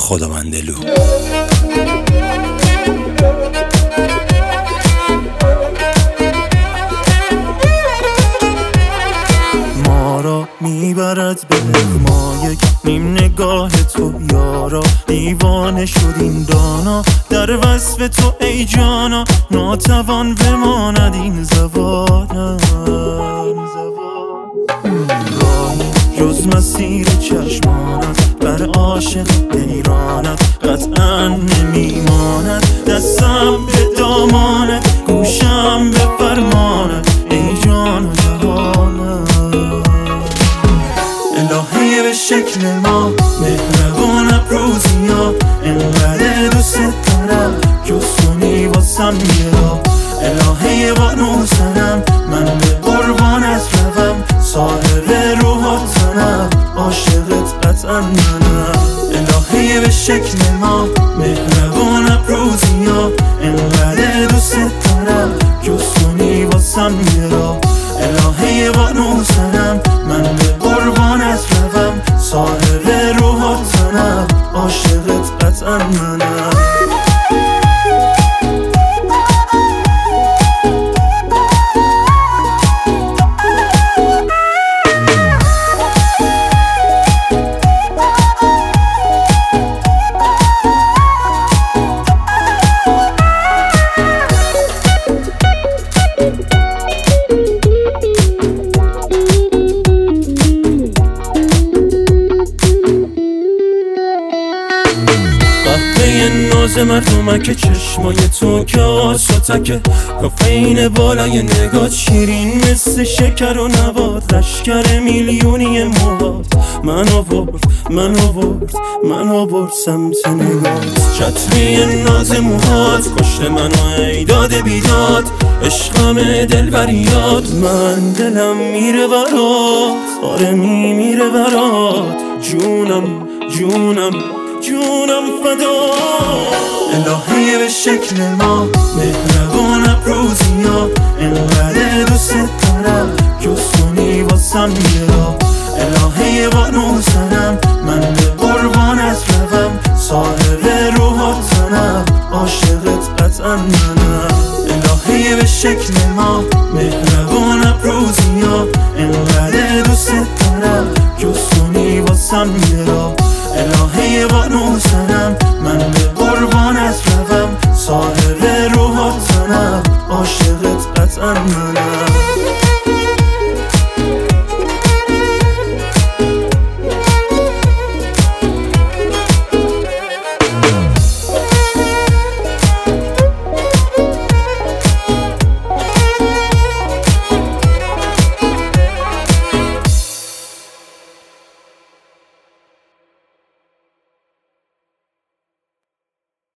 خداوندلو. ما را میبرد به یک نیم نگاه تو یارا، دیوانه شدیم دانا در وصف تو ای جانا، ناتوان بماند این زبانم. راهی جز مسیر چشمانت بر عاشق حیرانت قطعا نمیماند، دستم به دامانت گوشم به فرمانت ای جان و جهانم. الهی به شکل ما مهربان ابروزیا، انقدر دوست دارم جستونی واسم میرا. الهی بانو سنم من به قربانت روم، صاحب روحاتنم عاشقت قطعا منم. الهی به شکل ما مهربان ابروزیا، انقدر دوست دارم جستونی واسم میرا. الهی بانو سنم من به قربانت روم، صاحب روحاتنم عاشقت قطعا منم. ناز مردمک چشمای تو که آساتکه، کافین بالای نگات شیرین مثل شکر و نبات، لشکر میلیونی مواد من آورد سمت نگات. چتری ناز موهات کشت منو ای داد بیداد، عشقم دلبریات من دلم میره برات، آره میره برات، جونم فدا. الهی به شکل ما مهربان ابروزیا، انقدر دوست دارم جستونی واسم میرا. الهی بانو سنم من به قربانت روم، صاحب روحاتنم عاشقت قطعا منم. الهی به شکل